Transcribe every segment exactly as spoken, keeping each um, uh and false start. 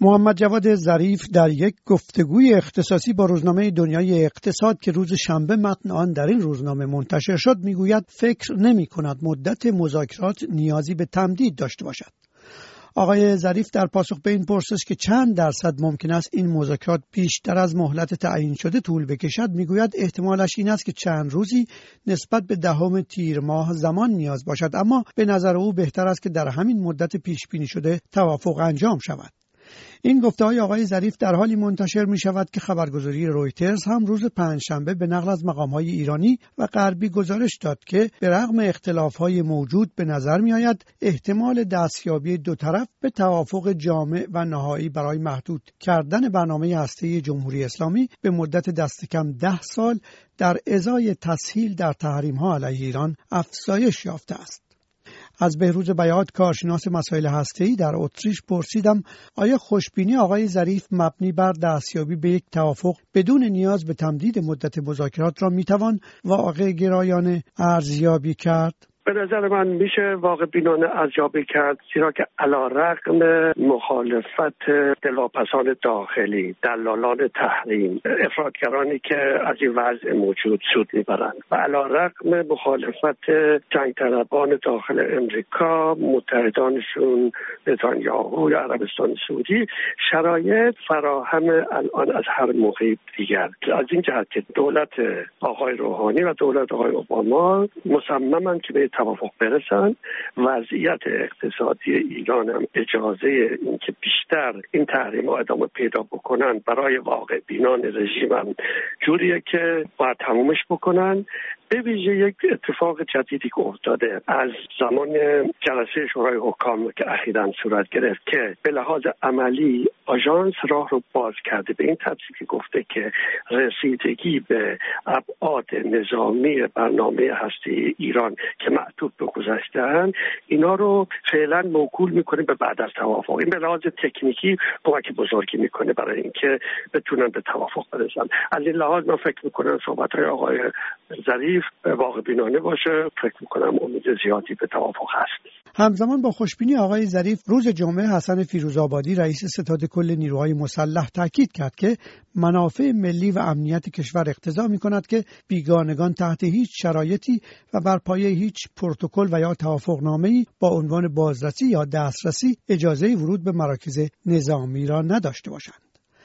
محمد جواد ظریف در یک گفتگوی اختصاصی با روزنامه دنیای اقتصاد که روز شنبه متن آن در این روزنامه منتشر شد میگوید فکر نمی کند مدت مذاکرات نیازی به تمدید داشته باشد. آقای ظریف در پاسخ به این پرسش که چند درصد ممکن است این مذاکرات بیشتر از مهلت تعیین شده طول بکشد میگوید احتمالش این است که چند روزی نسبت به دهم تیر ماه زمان نیاز باشد، اما به نظر او بهتر است که در همین مدت پیش بینی شده توافق انجام شود. این گفته‌های آقای ظریف در حالی منتشر می شود که خبرگزاری رویترز هم روز پنجشنبه به نقل از مقام‌های ایرانی و غربی گزارش داد که به رغم اختلاف‌های موجود به نظر می‌آید احتمال دستیابی دو طرف به توافق جامع و نهایی برای محدود کردن برنامه هسته‌ای جمهوری اسلامی به مدت دست کم ده سال در ازای تسهیل در تحریم‌ها علیه ایران افزایش یافته است. از بهروز بیات کارشناس مسائل هسته‌ای در اتریش پرسیدم آیا خوشبینی آقای ظریف مبنی بر دستیابی به یک توافق بدون نیاز به تمدید مدت مذاکرات را میتوان واقع گرایانه ارزیابی کرد؟ به نظر من میشه واقع بینانه ارزیابی کرد، زیرا که علی‌رغم مخالفت دلواپسان داخلی، دلالان تحریم، افراطگرانی که از این وضع موجود سود میبرند و علی‌رغم مخالفت جنگ طلبان داخل امریکا، متحدانشون نتانیاهو یا عربستان سعودی، شرایط فراهم الان از هر موقع دیگر. از این جهت که دولت آقای روحانی و دولت آقای اوباما مصممند که به توافق برسن، وضعیت اقتصادی ایران هم اجازه اینکه بیشتر این تحریم‌ها ادامه پیدا بکنن برای واقع بینان رژیم هم جوریه که باید تمومش بکنن. به ویژه یک اتفاق جدیدی که افتاده از زمان جلسه شورای حکام که اخیراً صورت گرفت که به لحاظ عملی آژانس راه رو باز کرده به این ترتیب که گفته که رسیدگی به ابعاد نظامی برنامه هسته‌ای ایران که معطوف به گذشته‌اند اینا رو فعلا موکول میکنه به بعد از توافق. این به لحاظ تکنیکی کمک بزرگی میکنه برای اینکه بتونن به توافق برسن. از این لحاظ من فکر میکنم صحبت‌های آقای ظریف واقع بینانه باشه. فکر میکنم امید زیادی به توافق هست. همزمان با خوشبینی آقای ظریف روز جمعه حسن فیروزآبادی رئیس ستاد کل نیروهای مسلح تاکید کرد که منافع ملی و امنیت کشور اقتضا می‌کند که بیگانگان تحت هیچ شرایطی و بر پایه هیچ پروتکل و یا توافقنامه‌ای با عنوان بازرسی یا دسترسی اجازه ورود به مراکز نظامی را نداشته باشند.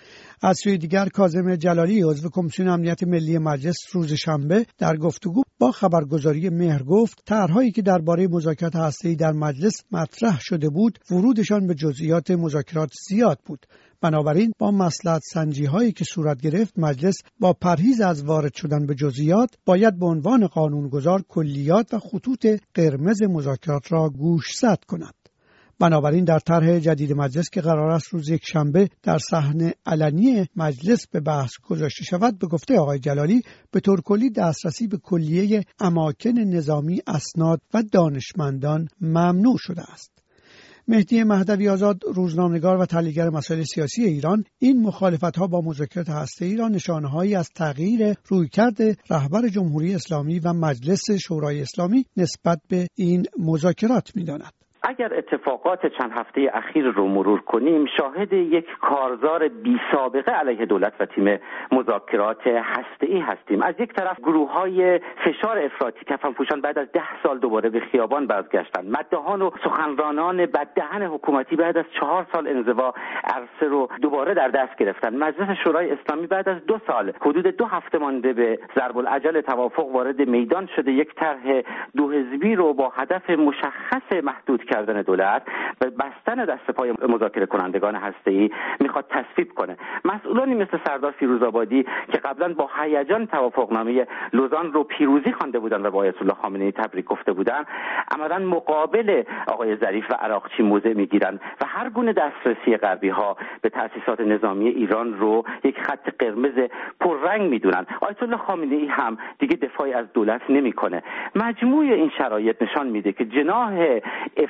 از سوی دیگر کاظم جلالی عضو کمیسیون امنیت ملی مجلس روز شنبه در گفتگو با خبرگزاری مهر گفت طرح‌هایی که درباره مذاکرات هسته‌ای در مجلس مطرح شده بود ورودشان به جزئیات مذاکرات زیاد بود. بنابراین با مصلحت سنجی‌هایی که صورت گرفت مجلس با پرهیز از وارد شدن به جزئیات باید به عنوان قانونگذار کلیات و خطوط قرمز مذاکرات را گوشزد کند. بنابراین در طرح جدید مجلس که قرار است روز یک شنبه در صحن علنی مجلس به بحث گذاشته شود، به گفته آقای جلالی به طور کلی دسترسی به کلیه اماکن نظامی، اسناد و دانشمندان ممنوع شده است. مهدی مهدوی آزاد، روزنامه‌نگار و تحلیلگر مسائل سیاسی ایران، این مخالفت‌ها با مذاکرات هسته‌ای را نشانه‌هایی از تغییر رویکرد رهبر جمهوری اسلامی و مجلس شورای اسلامی نسبت به این مذاکرات می‌داند. اگر اتفاقات چند هفته اخیر رو مرور کنیم شاهد یک کارزار بی سابقه علیه دولت و تیم مذاکرات هسته‌ای هستیم. از یک طرف گروه‌های فشار افراطی کفنپوشان بعد از ده سال دوباره به خیابان بازگشتند. مداحان و سخنرانان بددهن حکومتی بعد از چهار سال انزوا عرصه رو دوباره در دست گرفتند. مجلس شورای اسلامی بعد از دو سال حدود دو هفته مانده به ضرب العجل توافق وارد میدان شده. یک طرح دو حزبی رو با هدف مشخص محدود کردن دولت و بستن دست پای مذاکره کنندگان هسته‌ای میخواد تصویب کنه. مسئولانی مثل سردار فیروزآبادی که قبلا با هیجان توافقنامه لوزان رو پیروزی خوانده بودند و با آیت الله خامنه‌ای تبریک گفته بودند، عملاً مقابل آقای ظریف و عراقچی موضع میگیرند و هر گونه دسترسی غربی ها به تأسیسات نظامی ایران رو یک خط قرمز پررنگ میدونن. آیت الله خامنه‌ای هم دیگه دفاعی از دولت نمیکنه. مجموع این شرایط نشان میده که جناح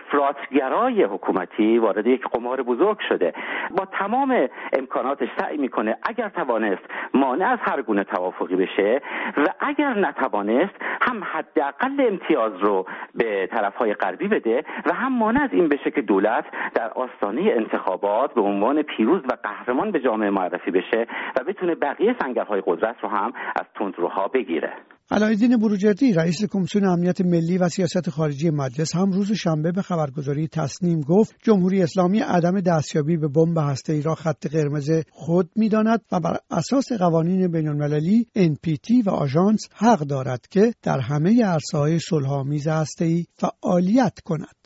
افراطگرای حکومتی وارد یک قمار بزرگ شده. با تمام امکاناتش سعی میکنه اگر توانست مانع از هر گونه توافقی بشه و اگر نتوانست هم حداقل امتیاز رو به طرفهای غربی بده و هم مانع از این بشه که دولت در آستانه انتخابات به عنوان پیروز و قهرمان به جامعه معرفی بشه و بتونه بقیه سنگرهای قدرت رو هم از تندروها بگیره. علاءالدین بروجردی رئیس کمیسیون امنیت ملی و سیاست خارجی مجلس هم روز شنبه به خبرگزاری تصنیم گفت جمهوری اسلامی عدم دستیابی به بمب هسته‌ای را خط قرمز خود می‌داند و بر اساس قوانین بین‌المللی ان پی تی و آژانس حق دارد که در همه عرصه‌های صلح‌آمیز هسته‌ای فعالیت کند.